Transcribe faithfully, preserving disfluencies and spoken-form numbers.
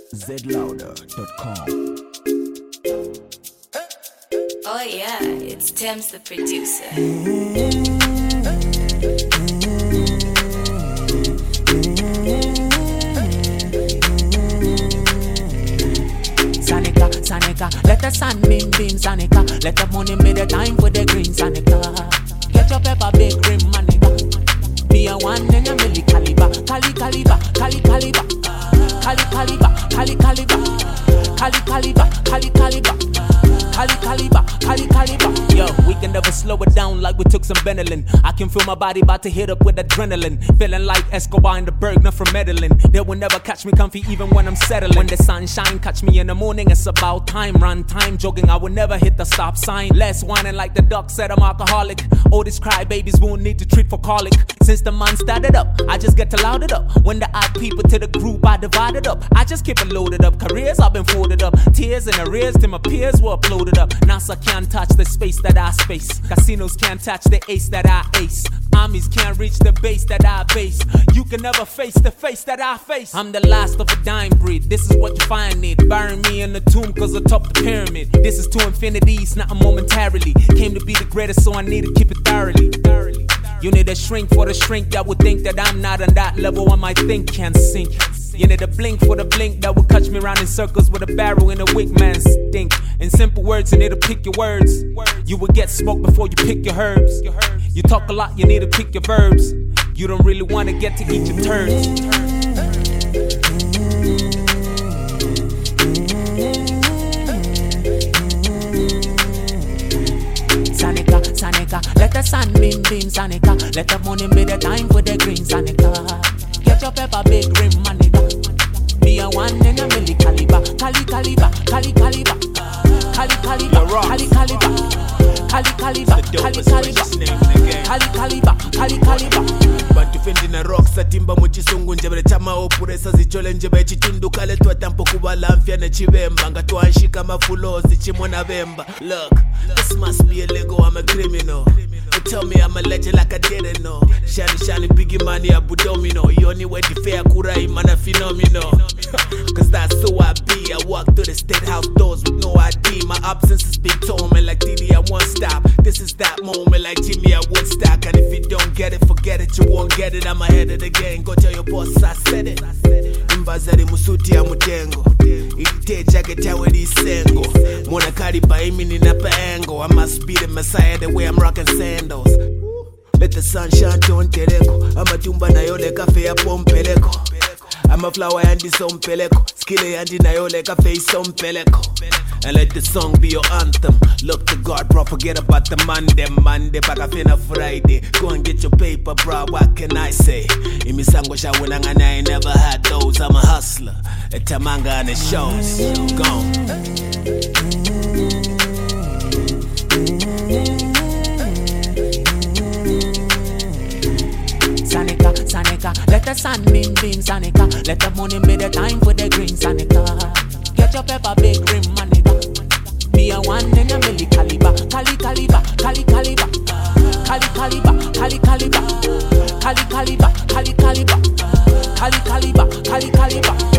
z louder dot com. Oh yeah, it's Thames the producer. Sanika, Sanika, let the sun beam beam, Sanika. Let the money be the time for the green, Sanika. Get your pepper big rim, manika. Be a one in a milli caliber, cali caliber, cali caliber, cali caliber, cali caliber, cali caliber, cali caliber, cali caliber, cali caliber. Yo, we can never slow it down like we took some Benylin. I can feel my body about to hit up with adrenaline. Feeling like Escobar in the Bergner from Medellin. They will never catch me comfy even when I'm settling. When the sun shine, catch me in the morning, it's about time. Run time, jogging, I will never hit the stop sign. Less whining like the duck said I'm alcoholic. All these crybabies won't need to treat for colic. Since the man started up, I just get to loud it up. When the odd people to the group, I divided up. I just keep it loaded up. Careers I've been folded up. Tears and arrears to my peers were uploaded up. NASA can't touch the space that I space. Casinos can't touch the ace that I ace. Armies can't reach the base that I base. You can never face the face that I face. I'm the last of a dying breed. This is what you find it. Bury me in the tomb cause I top the pyramid. This is to infinities, not momentarily. Came to be the greatest so I need to keep it thoroughly. You need a shrink for the shrink that would think that I'm not on that level. I might think can't sink. You need a blink for the blink that will catch me around in circles with a barrel in a wick man stink. In simple words, you need to pick your words. You will get smoked before you pick your herbs. You talk a lot, you need to pick your verbs. You don't really want to get to eat your turds. Sanika, Sanika, let the sun beam beam, Sanika. Let the money be the time for the green, Sanika. Get your pepper big rim, manika. Be a one in a milli caliber, cali caliber, cali caliber, cali caliber, cali caliber, cali caliber, cali caliber, cali caliber, cali caliber. Bantu fendi na rock satimba mu chisungu njebele chama opuresa zichole njebe chitundu kale twatampo kubala mfya ne chibemba nga twanshika mafulozi chimona bemba. Look, this must be illegal, I'm a criminal. You tell me I'm a legend like I didn't know. Shani shani biggie money abu domino. You only way the fair kurai man a phenomenal. Cause that's who I be. I walk through the state house doors with no I D. My absence is big tone man like Diddy I won't stop. This is that moment like Jimmy I Woodstock. And if you don't get it, forget it, you won't get it. I'm ahead of the game, go tell your boss I said it. Mbazari musuti ya mutengo. Ite jacket ya wedi sengo. Mona kari pa imi ni napa engo. I must be the messiah the way I'm rocking sandals. Let the sun shine on teleko. Ama tumba na yole kafe ya pompeleko. I'm a flower and this on peleko. Skille yandi na yole kafe isom peleko. And let the song be your anthem. Look to God, bro, forget about the Monday. Monday, back fina Friday. Go and get your paper, bro, what can I say? Imi sango sha winanga I ain't never had those. I'm a hustler. A tamanga and it shows. Gone. Sanika, Sanika, let the sun beam beam, Sanika. Let the money be the time for the green, Sanika. Get your pepper big rim, manika. Be a one in a milli caliber, cali caliber, cali caliber, cali caliber, cali caliber, cali caliber, cali caliber, cali caliber, cali caliber.